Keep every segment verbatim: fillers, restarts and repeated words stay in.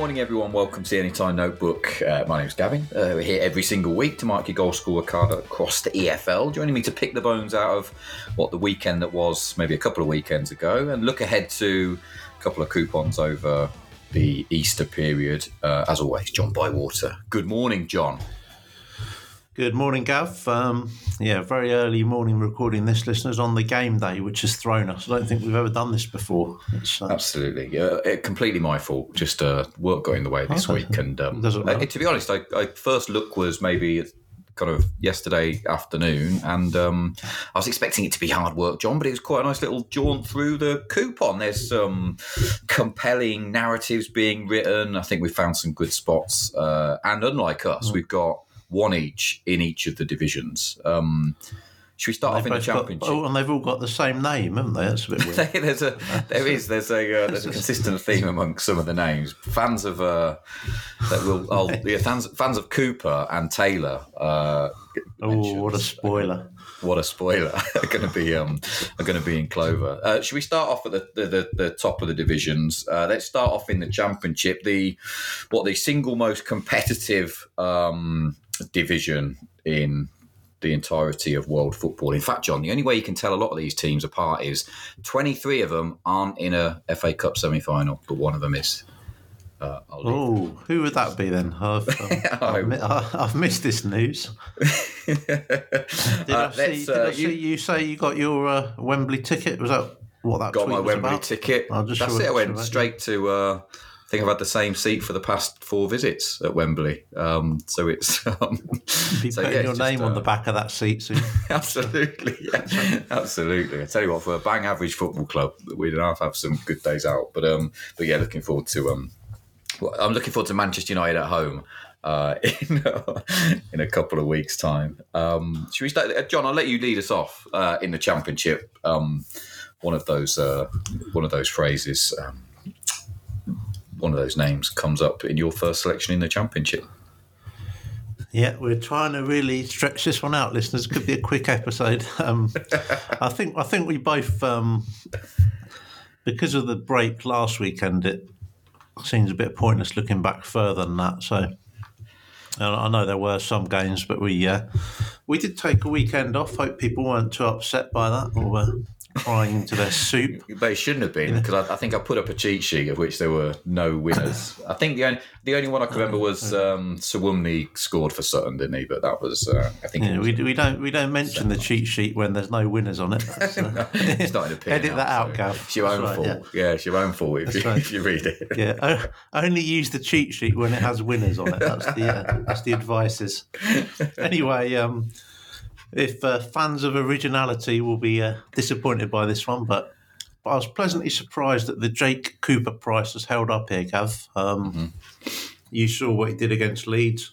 morning, everyone. Welcome to the Anytime Notebook. Uh, my name's Gavin. Uh, we're here every single week to mark your goal scorer card across the E F L. Joining me to pick the bones out of what the weekend that was maybe a couple of weekends ago and look ahead to a couple of coupons over the Easter period. Uh, as always, John Bywater. Good morning, John. Good morning, Gav. Um, yeah, very early morning recording this, listeners, on the game day, which has thrown us. I don't think we've ever done this before. Uh... Absolutely. Uh, it, completely my fault. Just uh, work got in the way this week. And um, Doesn't matter. Uh, to be honest, I, I first look was maybe kind of yesterday afternoon, and um, I was expecting it to be hard work, John, but it was quite a nice little jaunt through the coupon. There's some compelling narratives being written. I think we found some good spots. Uh, and unlike us, mm. we've got one each in each of the divisions. Um, should we start off in the championship? Got, oh, and they've all got the same name, haven't they? That's a bit weird. there's a, there is. There's a uh, there's a consistent theme amongst some of the names. Fans of uh, that will. Oh, yeah, fans fans of Cooper and Taylor. Uh, oh, what a spoiler! What a spoiler! are going to be um are going to be in Clover. Uh, should we start off at the the, the, the top of the divisions? Uh, let's start off in the championship. The what the single most competitive um, division in the entirety of world football. In fact, John, the only way you can tell a lot of these teams apart is twenty-three of them aren't in a F A Cup semi-final, but one of them is. Uh, oh, who would that be then? I've, um, I've, I've missed this news. did uh, I, see, did uh, I see you, you say you got your uh, Wembley ticket? Was that what that got tweet my was Wembley about? ticket? That's sure it. I went straight to... Uh, I think I've had the same seat for the past four visits at Wembley. Um, so it's... Um, be so, putting yeah, your name just, uh, on the back of that seat soon. Absolutely. Yeah. Absolutely. I tell you what, for a bang average football club, we'd have have some good days out. But um, but yeah, looking forward to... Um, well, I'm looking forward to Manchester United at home uh, in, uh, in a couple of weeks' time. Um, should we start? John, I'll let you lead us off uh, in the Championship. Um, one of those uh, one of those phrases... Um, one of those names comes up in your first selection in the Championship. Yeah, we're trying to really stretch this one out, listeners. It could be a quick episode. Um, I think I think we both, um, because of the break last weekend, it seems a bit pointless looking back further than that. So I know there were some games, but we uh, we did take a weekend off. Hope people weren't too upset by that or uh, crying into their soup. They shouldn't have been, because I, I think I put up a cheat sheet of which there were no winners. I think the only the only one I can remember was um, Sawumni scored for Sutton, didn't he? But that was uh, I think. Yeah, we we don't we don't mention the cheat sheet when there's no winners on it. Uh, no, it's not in a edit out, that out, so Gav. It's your own right, fault. Yeah. yeah, it's your own fault if, you, right. if you read it. Yeah, o- only use the cheat sheet when it has winners on it. That's the uh, that's the advice. Is anyway. Um, If uh, fans of originality will be uh, disappointed by this one, but, but I was pleasantly surprised that the Jake Cooper price has held up here, Gav. Um, mm-hmm. You saw what he did against Leeds.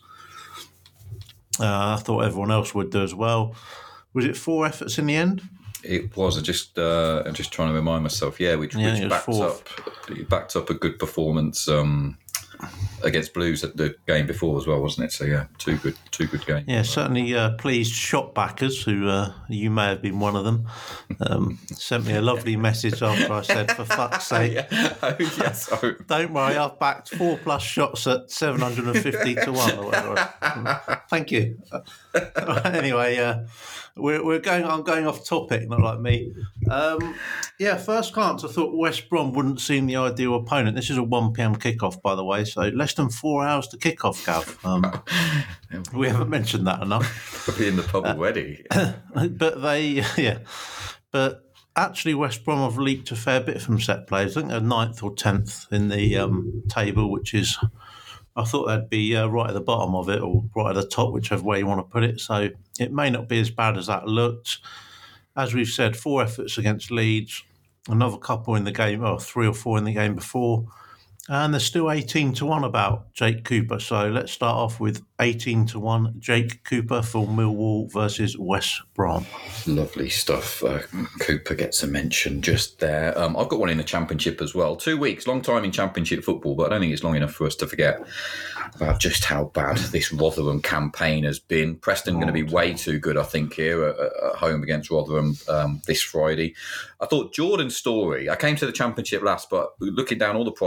Uh, I thought everyone else would do as well. Was it four efforts in the end? It was. I just, uh, I'm just trying to remind myself. Yeah, which, yeah, which backed up, backed up a good performance. Um, against Blues at the game before as well, wasn't it? So yeah, two good, two good games. Yeah, certainly uh, pleased shop backers, who uh, you may have been one of them, um, sent me a lovely message after I said, "For fuck's sake, yeah. oh, yes. oh. don't worry, I've backed four plus shots at seven hundred and fifty to one or whatever." Thank you. Anyway, uh, we're we're going. I'm going off topic, not like me. Um, yeah, first glance, I thought West Brom wouldn't seem the ideal opponent. This is a one p.m. kickoff, by the way, so less than four hours to kick off, Gav. Um, we haven't mentioned that enough. Could be in the pub already. But they, yeah, but actually West Brom have leaked a fair bit from set plays. I think they're ninth or tenth in the um, table, which is, I thought they'd be uh, right at the bottom of it or right at the top, whichever way you want to put it. So it may not be as bad as that looked. As we've said, four efforts against Leeds, another couple in the game, or three or four in the game before. And there's still eighteen to one about Jake Cooper. So let's start off with eighteen to one Jake Cooper for Millwall versus West Brom. Lovely stuff. Uh, Cooper gets a mention just there. Um, I've got one in the Championship as well. Two weeks, long time in Championship football, but I don't think it's long enough for us to forget about just how bad this Rotherham campaign has been. Preston going to be way too good, I think, here at, at home against Rotherham um, this Friday. I thought Jordan Story, I came to the Championship last, but looking down all the prices,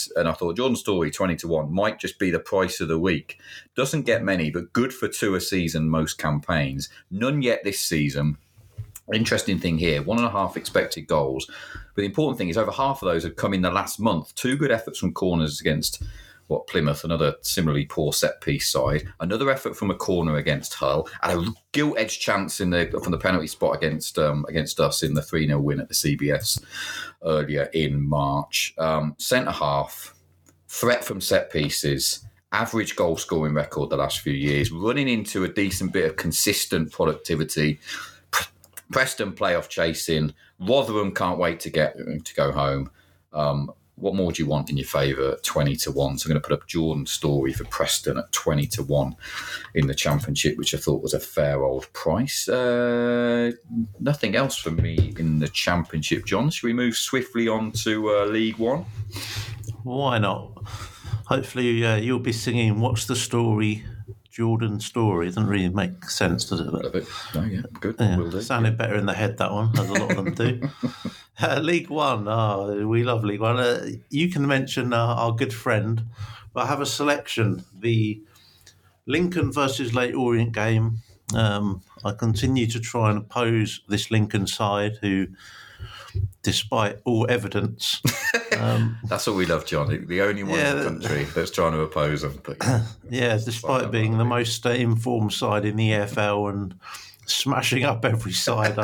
prices, and I thought Jordan Story twenty to one might just be the price of the week. Doesn't get many, but good for two a season, most campaigns. None yet this season. Interesting thing here, one and a half expected goals. But the important thing is over half of those have come in the last month. Two good efforts from corners against, what, Plymouth, another similarly poor set-piece side. Another effort from a corner against Hull. And a gilt-edged chance in the from the penalty spot against um, against us in the three nil win at the C B S earlier in March. Um, centre-half, threat from set-pieces, average goal-scoring record the last few years, running into a decent bit of consistent productivity. Preston playoff chasing. Rotherham can't wait to get to go home. Um, what more do you want in your favour at twenty to one? So I'm going to put up Jordan Story for Preston at twenty to one in the Championship, which I thought was a fair old price. Uh, nothing else for me in the Championship, John. Should we move swiftly on to uh, League One? Why not? Hopefully uh, you'll be singing What's the Story? Jordan Story. It doesn't really make sense, does it? Love it. No, yeah, good. Yeah, Will do. sounded better in the head, that one, as a lot of them do. uh, League One. Oh, we love League One. Uh, you can mention uh, our good friend, but I have a selection. The Lincoln versus Leyton Orient game. Um, I continue to try and oppose this Lincoln side who, despite all evidence... Um, That's what we love, John. The only one yeah, in the country that's trying to oppose them. But, yeah, yeah, despite being the most uh, informed side in the E F L and smashing up every side.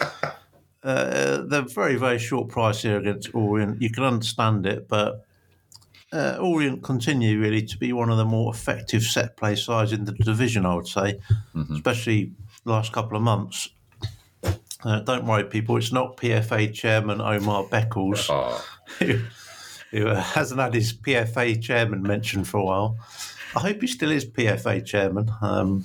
uh, they're very, very short price here against Orient. You can understand it, but uh, Orient continue really to be one of the more effective set play sides in the division, I would say, mm-hmm. especially the last couple of months. Uh, don't worry, people. It's not P F A chairman Omar Beckles, oh. who, who uh, hasn't had his P F A chairman mentioned for a while. I hope he still is P F A chairman. Um,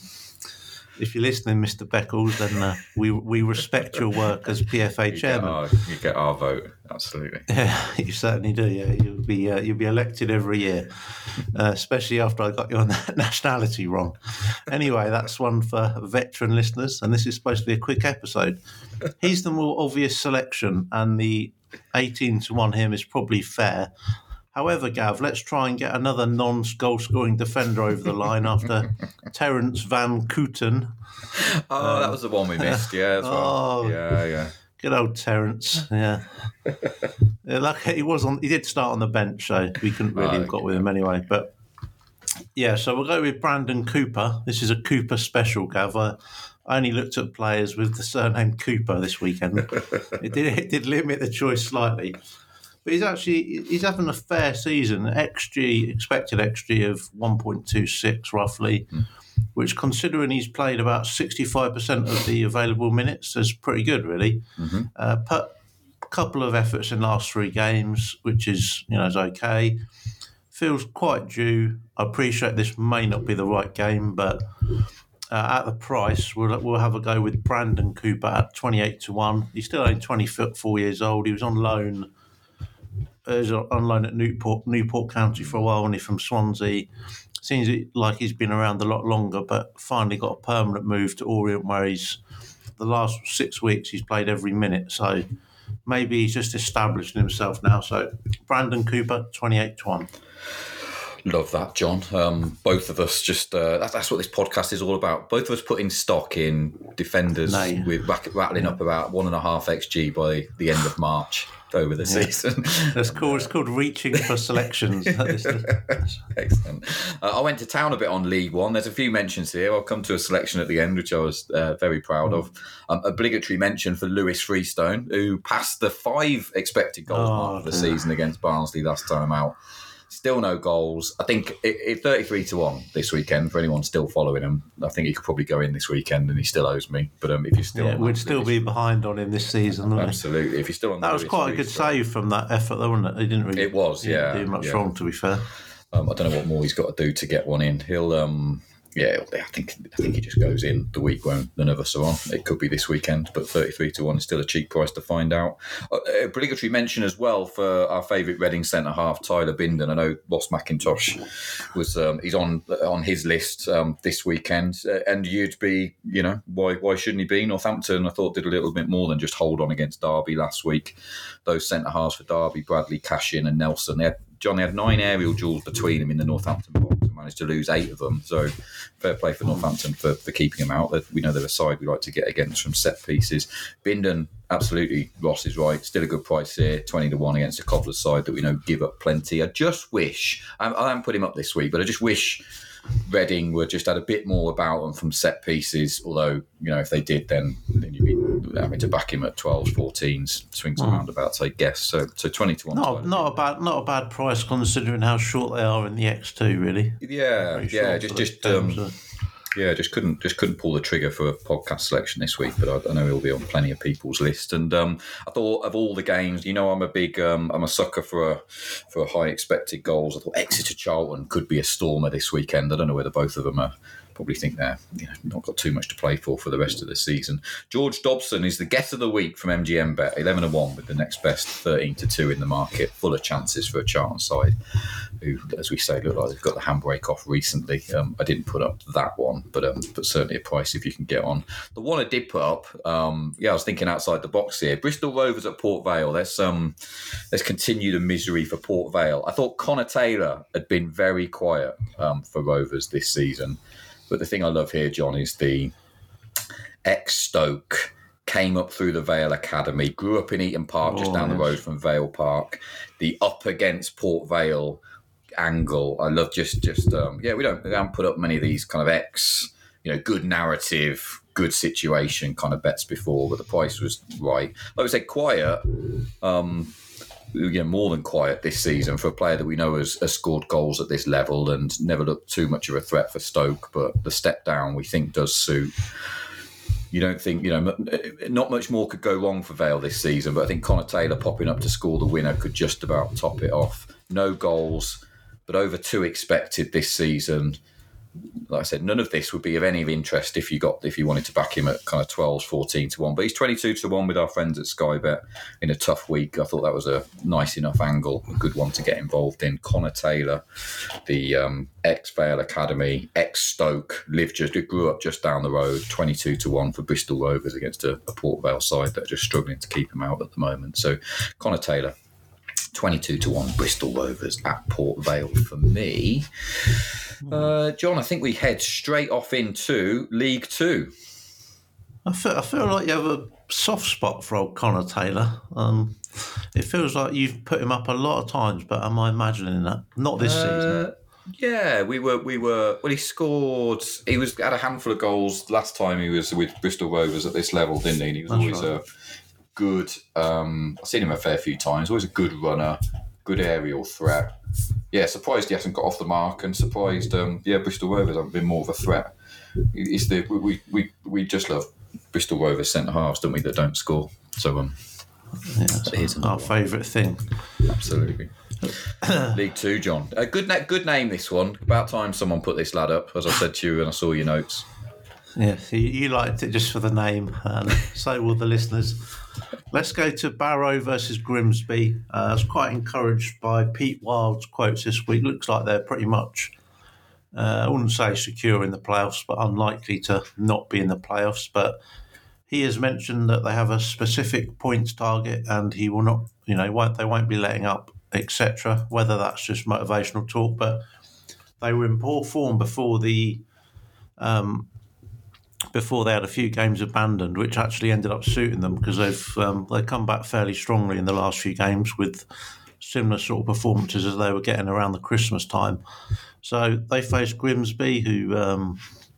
if you're listening, Mister Beckles, then uh, we we respect your work as P F A you chairman. Get our, you get our vote, absolutely. Yeah, you certainly do. Yeah, you'll be uh, you'll be elected every year, uh, especially after I got your nationality wrong. Anyway, that's one for veteran listeners, and this is supposed to be a quick episode. He's the more obvious selection, and the eighteen to one him is probably fair. However, Gav, let's try and get another non-goal-scoring defender over the line after Terence Van Kooten. Oh, um, that was the one we missed. Yeah, that's oh, right. Yeah, yeah. Good old Terence. Yeah. yeah like he was on. He did start on the bench, so we couldn't really oh, have got okay. with him anyway. But yeah, so we'll go with Brandon Cooper. This is a Cooper special, Gav. I only looked at players with the surname Cooper this weekend. it did it did limit the choice slightly. But he's actually he's having a fair season. X G, expected X G of one point two six roughly, mm. which considering he's played about sixty-five percent of the available minutes is pretty good, really. Mm-hmm. Uh, put a couple of efforts in the last three games, which is, you know, is okay. Feels quite due. I appreciate this may not be the right game, but uh, at the price, we'll we'll have a go with Brandon Cooper at twenty-eight to one. He's still only twenty-four years old. He was on loan. He was on loan at Newport, Newport County for a while, only from Swansea. Seems like he's been around a lot longer, but finally got a permanent move to Orient, where he's the last six weeks he's played every minute. So maybe he's just establishing himself now. So Brandon Cooper, twenty-eight to one. Love that, John. Um, both of us just, uh, that's, that's what this podcast is all about. Both of us putting stock in defenders no. with rattling up about one and a half X G by the end of March over the yeah. season. That's cool. It's called reaching for selections. Excellent. Uh, I went to town a bit on League One. There's a few mentions here. I'll come to a selection at the end, which I was uh, very proud mm. of. Um, obligatory mention for Lewis Freestone, who passed the five expected goals oh, mark for the season against Barnsley last time out. Still no goals. I think it, it thirty-three to one this weekend for anyone still following him. I think he could probably go in this weekend and he still owes me. But um, if you're still yeah, we'd still be behind on him this season, wouldn't absolutely. We? If you're still on, that was quite a good save from that effort, though, wasn't it? He didn't really. It was, yeah. Do much yeah. wrong, to be fair. Um, I don't know what more he's got to do to get one in. He'll. Um, Yeah, I think I think he just goes in the week when none of us are on. It could be this weekend, but thirty-three to one is still a cheap price to find out. Uh, obligatory mention as well for our favourite Reading centre half, Tyler Bindon. I know Ross McIntosh was um, he's on on his list um, this weekend, uh, and you'd be, you know, why why shouldn't he be? Northampton, I thought, did a little bit more than just hold on against Derby last week. Those centre halves for Derby, Bradley, Cashin, and Nelson, they had John had nine aerial duels between them in the Northampton box and managed to lose eight of them. So fair play for Northampton for, for keeping them out. We know they're a side we like to get against from set pieces. Bindon, absolutely, Ross is right. Still a good price here, twenty to one against a Cobbler's side that we know give up plenty. I just wish, I, I haven't put him up this week, but I just wish Reading were just had a bit more about them from set pieces, although, you know, if they did, then, then you'd be having to back him at twelves, fourteens, swings and roundabouts, I guess. So so twenty to one. Not, not, a bad, not a bad price considering how short they are in the X two, really. Yeah, yeah, just, just um, yeah, just couldn't just couldn't pull the trigger for a podcast selection this week, but I, I know he'll be on plenty of people's list. And um, I thought of all the games, you know, I'm a big, um, I'm a sucker for a for a high expected goals. I thought Exeter Charlton could be a stormer this weekend. I don't know whether both of them are. Probably think they're, you know, not got too much to play for for the rest of the season. George Dobson is the guess of the week from M G M Bet, eleven to one with the next best thirteen to two in the market, full of chances for a Charlton side who, as we say, look like they've got the handbrake off recently. Um, I didn't put up that one, but um, but certainly a price if you can get on. The one I did put up, um, yeah, I was thinking outside the box here. Bristol Rovers at Port Vale. Let's um, let's continue the misery for Port Vale. I thought Connor Taylor had been very quiet um, for Rovers this season. But the thing I love here, John, is the ex-Stoke, came up through the Vale Academy, grew up in Eaton Park, oh, just down yes. the road from Vale Park. The up against Port Vale angle, I love just, just um, yeah, we don't, we don't put up many of these kind of ex, you know, good narrative, good situation kind of bets before, but the price was right. Like I said, quiet, um, you know, more than quiet this season for a player that we know has, has scored goals at this level and never looked too much of a threat for Stoke, but the step down we think does suit. You don't think, you know, not much more could go wrong for Vale this season, but I think Connor Taylor popping up to score the winner could just about top it off. No goals, but over two expected this season. Like I said, none of this would be of any interest if you got if you wanted to back him at kind of twelves, fourteen to one. But he's twenty-two to one with our friends at Sky Bet in a tough week. I thought that was a nice enough angle, a good one to get involved in. Connor Taylor, the um, ex-Vale Academy, ex-Stoke, lived just grew up just down the road, twenty-two to one for Bristol Rovers against a, a Port Vale side that are just struggling to keep him out at the moment. So Connor Taylor, twenty-two to one Bristol Rovers at Port Vale for me. Uh, John, I think we head straight off into League Two. I feel, I feel like you have a soft spot for old Connor Taylor. Um, it feels like you've put him up a lot of times, but am I imagining that? Not this uh, season. Yeah, we were, we were. Well, he scored. He was had a handful of goals last time he was with Bristol Rovers at this level, didn't he? And he was That's always right. a good. Um, I've seen him a fair few times. Always a good runner, good aerial threat. Yeah, surprised he hasn't got off the mark, and surprised, um, yeah, Bristol Rovers haven't been more of a threat. It's the we we we just love Bristol Rovers centre halves, don't we? That don't score. So um, yeah, that's our favourite thing. Absolutely. League Two, John. A good na- good name this one. About time someone put this lad up, as I said to you, and I saw your notes. Yeah, you, you liked it just for the name, and so will the listeners. Let's go to Barrow versus Grimsby. Uh, I was quite encouraged by Pete Wild's quotes this week. Looks like they're pretty much, uh, I wouldn't say secure in the playoffs, but unlikely to not be in the playoffs. But he has mentioned that they have a specific points target, and he will not, you know, won't they won't be letting up, et cetera. Whether that's just motivational talk, but they were in poor form before the. Um, Before they had a few games abandoned, which actually ended up suiting them because they've um, they come back fairly strongly in the last few games with similar sort of performances as they were getting around the Christmas time. So they faced Grimsby, who um,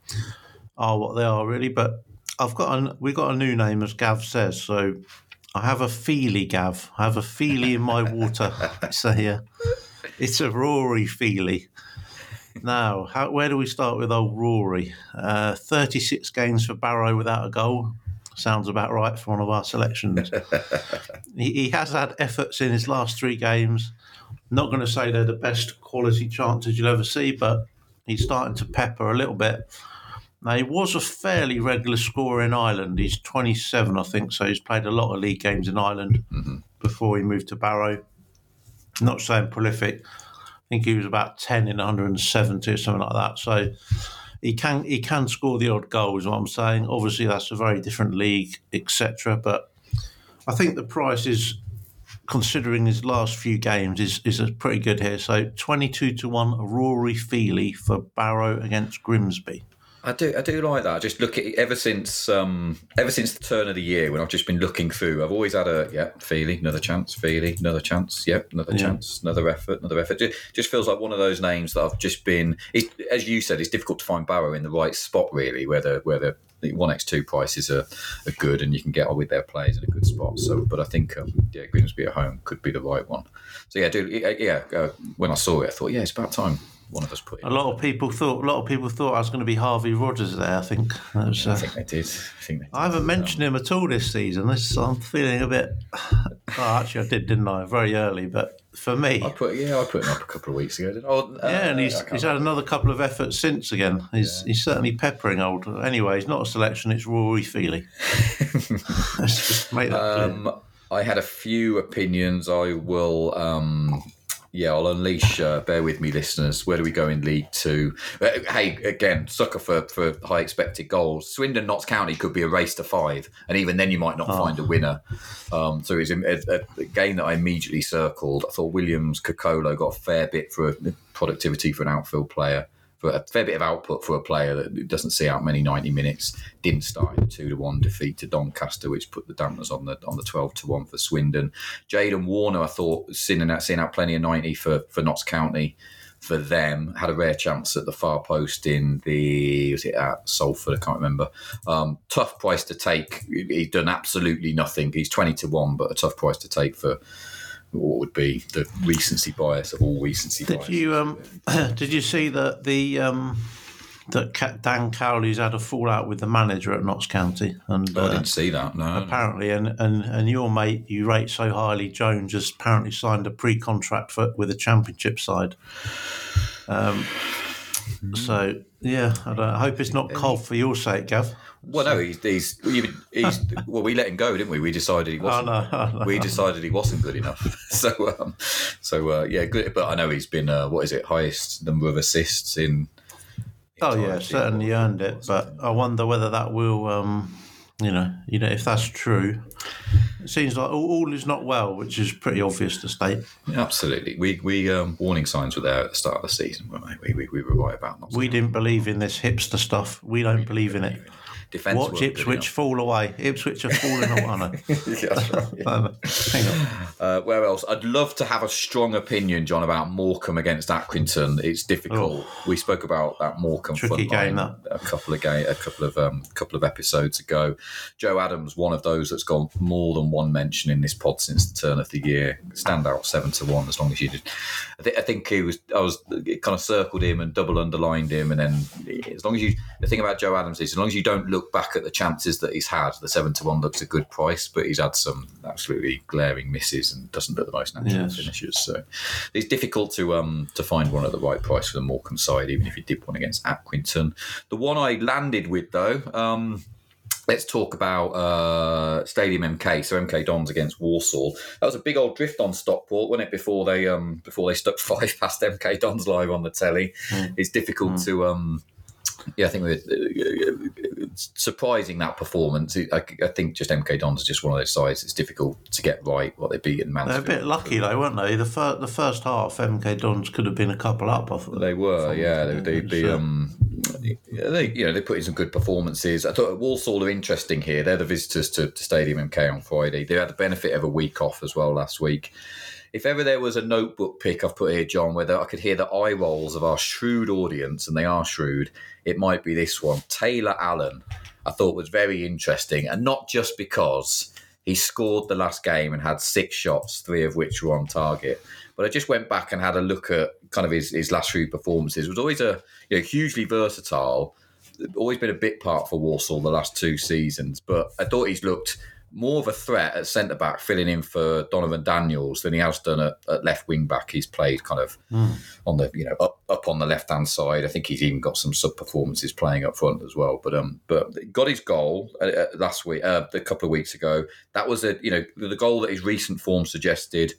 are what they are really. But I've got a, we've got a new name, as Gav says. So I have a feely, Gav. I have a feely in my water. It's a uh, it's a Rory feely. Now, how, where do we start with old Rory? Uh, thirty-six games for Barrow without a goal. Sounds about right for one of our selections. he, he has had efforts in his last three games. Not going to say they're the best quality chances you'll ever see, but he's starting to pepper a little bit. Now, he was a fairly regular scorer in Ireland. He's twenty-seven, I think, so he's played a lot of league games in Ireland mm-hmm. before he moved to Barrow. Not saying prolific. I think he was about ten in one hundred seventy or something like that. So he can he can score the odd goal, is what I'm saying. Obviously, that's a very different league, et cetera. But I think the price is considering his last few games, is is a pretty good here. So twenty-two to one, Rory Feely for Barrow against Grimsby. I do, I do like that. Just look at it, ever since, um, ever since the turn of the year when I've just been looking through. I've always had a yeah, Feely, another chance, Feely, another chance, yep, another yeah. chance, another effort, another effort. Just, just feels like one of those names that I've just been. It's, as you said, it's difficult to find Barrow in the right spot, really, where the where the one x two prices are, are good and you can get on with their players in a good spot. So, but I think um, yeah, Grimsby at home could be the right one. So yeah, dude, yeah. Uh, when I saw it, I thought, yeah, it's about time one of us put in. A lot of people thought. A lot of people thought I was going to be Harvey Rogers there. I think. That was, yeah, uh, I think they did. I think they did. I haven't mentioned him at all this season. This, I'm feeling a bit. Oh, actually, I did, didn't I? Very early, but for me, I put yeah, I put him up a couple of weeks ago. Didn't I? Oh, uh, yeah, and he's he's had another couple of efforts since. Again, he's yeah. he's certainly peppering old. Anyway, he's not a selection. It's Rory Feely. Let's just make that um, clear. I had a few opinions. I will. Um, Yeah, I'll unleash. Uh, bear with me, listeners. Where do we go in League Two? Uh, hey, again, sucker for, for high expected goals. Swindon Notts County could be a race to five, and even then you might not oh. find a winner. Um, so it's a, a, a game that I immediately circled. I thought Williams Kokolo got a fair bit for productivity for an outfield player, for a fair bit of output for a player that doesn't see out many ninety minutes. Didn't start in a two to one defeat to Doncaster, which put the dampers on the on the twelve to one for Swindon. Jayden Warner, I thought, seeing out, seeing out plenty of ninety for, for Notts County for them. Had a rare chance at the far post in the, was it at Salford? I can't remember. Um, tough price to take. He's done absolutely nothing. He's twenty to one, but a tough price to take for what would be the recency bias of all recency did bias. You, um, did you see that the um, that Dan Cowley's had a fallout with the manager at Notts County? And oh, uh, I didn't see that, no. Apparently, no. And, and, and your mate you rate so highly, Jones, has apparently signed a pre-contract for, with a championship side. Um, mm. So, yeah, I, don't, I hope it's not cold for your sake, Gav. Well, no, he's, he's, he's well, we let him go, didn't we? We decided he wasn't. Oh, no, oh, no. We decided he wasn't good enough. so, um, so uh, yeah, good. But I know he's been uh, what is it, highest number of assists in. in oh yeah, certainly earned it. But I wonder whether that will, um, you know, you know, if that's true. It seems like all, all is not well, which is pretty obvious to state. Yeah, absolutely. We we um, warning signs were there at the start of the season, weren't we? We we, we were right about that. We didn't believe in this hipster stuff. We don't we believe in it. it. Defense Watch Ipswich fall away. Ipswich are falling away. yeah, that's right. Yeah. Hang on. Uh, where else? I'd love to have a strong opinion, John, about Morecambe against Accrington. It's difficult. Oh. We spoke about that Morecambe tricky game that. a couple of game, a couple of um, couple of episodes ago. Joe Adams, one of those that's gone more than one mention in this pod since the turn of the year. Stand out seven to one. As long as you did, I, th- I think he was. I was kind of circled him and double underlined him, and then as long as you. The thing about Joe Adams is, as long as you don't look back at the chances that he's had, the seven to one looks a good price, but he's had some absolutely glaring misses and doesn't look the most natural yes. finishes. So it's difficult to um to find one at the right price for the Morecambe side, even if you did one against Accrington. The one I landed with though, um, let's talk about uh, Stadium M K. So M K Dons against Walsall. That was a big old drift on Stockport, wasn't it? Before they um before they stuck five past M K Dons live on the telly. Mm. It's difficult mm. to um. Yeah, I think we're uh, surprising that performance. I, I think just M K Dons is just one of those sides. It's difficult to get right what they beat in Mansfield. They're a bit lucky though, weren't they? The first, the first half, M K Dons could have been a couple up. I thought they were, yeah. They, they, they, um, they, you know, they put in some good performances. I thought Walsall are interesting here. They're the visitors to, to Stadium M K on Friday. They had the benefit of a week off as well last week. If ever there was a notebook pick I've put here, John, where I could hear the eye rolls of our shrewd audience, and they are shrewd, it might be this one. Taylor Allen, I thought was very interesting, and not just because he scored the last game and had six shots, three of which were on target. But I just went back and had a look at kind of his, his last few performances. It was always a you know hugely versatile, always been a bit part for Walsall the last two seasons, but I thought he's looked more of a threat at centre-back, filling in for Donovan Daniels than he has done at, at left wing-back. He's played kind of mm. on the, you know, up, up on the left-hand side. I think he's even got some sub-performances playing up front as well. But um, but got his goal uh, last week, uh, a couple of weeks ago. That was a, you know, the goal that his recent form suggested.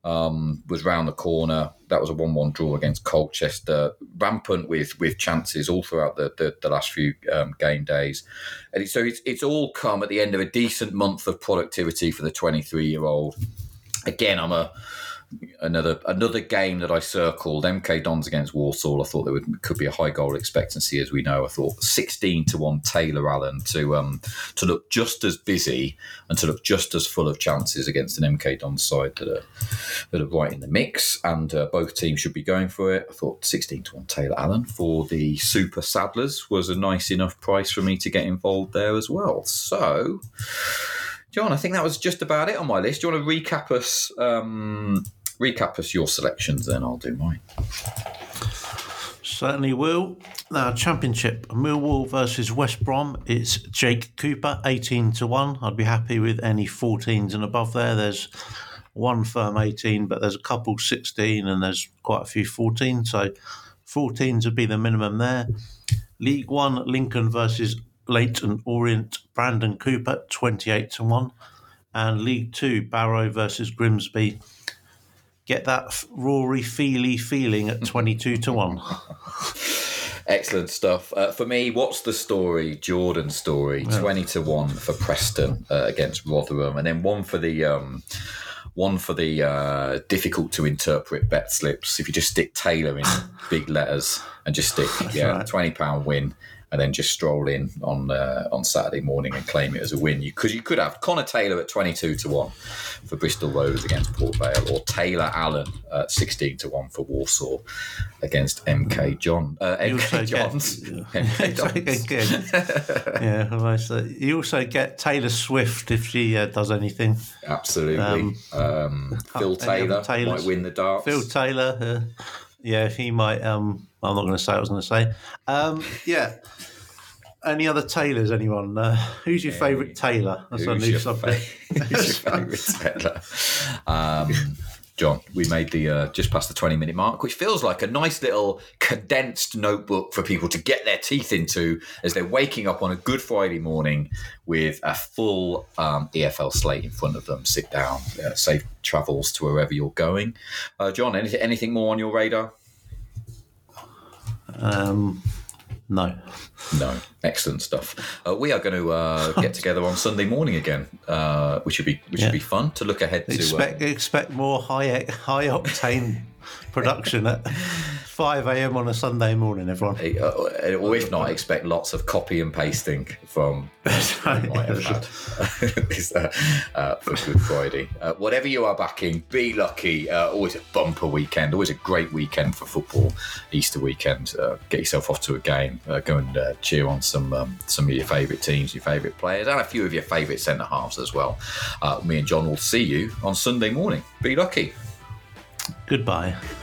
Um, was round the corner. That was a one one draw against Colchester. Rampant with with chances all throughout the the, the last few um, game days, and so it's it's all come at the end of a decent month of productivity for the twenty-three year old. again, I'm a another another game that I circled. M K Dons against Walsall. I thought there would, could be a high goal expectancy, as we know. I thought sixteen to one Taylor Allen to um to look just as busy and to look just as full of chances against an M K Dons side that are that are right in the mix, and uh, both teams should be going for it. I thought sixteen to one Taylor Allen for the Super Saddlers was a nice enough price for me to get involved there as well. So, John, I think that was just about it on my list. Do you want to recap us? Um, Recap us your selections, then I'll do mine. Certainly will. Now, Championship, Millwall versus West Brom. It's Jake Cooper, eighteen to one. I'd be happy with any fourteens and above there. There's one firm eighteen, but there's a couple sixteen and there's quite a few fourteen. So fourteens would be the minimum there. League One, Lincoln versus Leyton Orient. Brandon Cooper, twenty-eight to one. And League Two, Barrow versus Grimsby. Get that Rory Feely feeling at twenty-two to one. Excellent stuff. Uh, for me, what's the story? Jordan's story. Yeah. twenty to one for Preston uh, against Rotherham. And then one for the um, one for the uh, difficult to interpret bet slips. If you just stick Taylor in big letters and just stick, yeah, right. twenty pounds win. And then just stroll in on uh, on Saturday morning and claim it as a win. You could you could have Connor Taylor at twenty-two to one for Bristol Rovers against Port Vale, or Taylor Allen at sixteen to one for Walsall against M K John uh, M K Johns. Get, yeah. M K Johns. yeah, almost, uh, you also get Taylor Swift if she uh, does anything. Absolutely. Um, um, Phil Taylor might win the darts. Phil Taylor, uh, yeah, he might. Um, I'm not going to say what I was going to say. Um, yeah. Any other Taylors, anyone? Uh, who's your hey, favourite Taylor? That's a new subject. Fa- who's your favourite Taylor? Um, John, we made the uh, just past the twenty minute mark, which feels like a nice little condensed notebook for people to get their teeth into as they're waking up on a Good Friday morning with a full um, E F L slate in front of them. Sit down, uh, safe travels to wherever you're going. Uh, John, anything, anything more on your radar? Um, no. No. Excellent stuff. Uh, we are going to uh, get together on Sunday morning again, uh, which would be which yeah. would be fun to look ahead to. Expect, uh, expect more high high octane production at five a.m. on a Sunday morning, everyone. Uh, or if not, expect lots of copy and pasting from what you might have had this, uh, uh, for Good Friday. Uh, whatever you are backing, be lucky. Uh, always a bumper weekend, always a great weekend for football. Easter weekend, uh, get yourself off to a game, uh, go and uh, cheer on some um, some of your favourite teams, your favourite players, and a few of your favourite centre halves as well. Uh, me and John will see you on Sunday morning. Be lucky. Goodbye.